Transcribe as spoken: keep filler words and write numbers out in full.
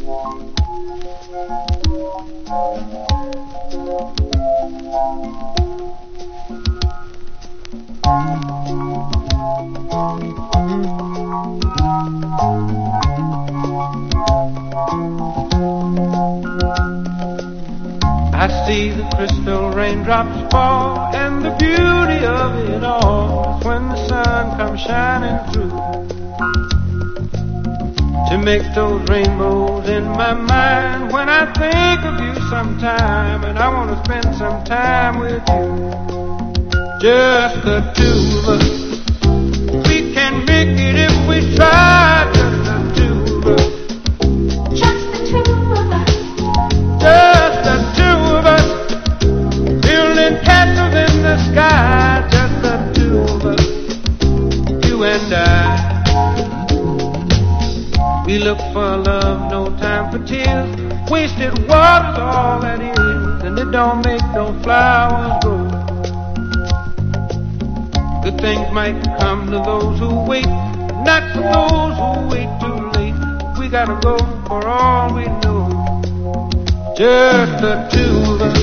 I see the crystal raindrops fall, and the beauty of it all is when the sun comes shining through to make those rainbows in my mind. When I think of you sometime, and I want to spend some time with you, just the two of us. We can make it if we try, just the two of us. Just the two of us. Just the two of us, building castles in the sky. Just the two of us, you and I. We look for love, no time for tears. Wasted water's all that is, and it don't make no flowers grow. Good things might come to those who wait, not for those who wait too late. We gotta go for all we know. Just the two of us.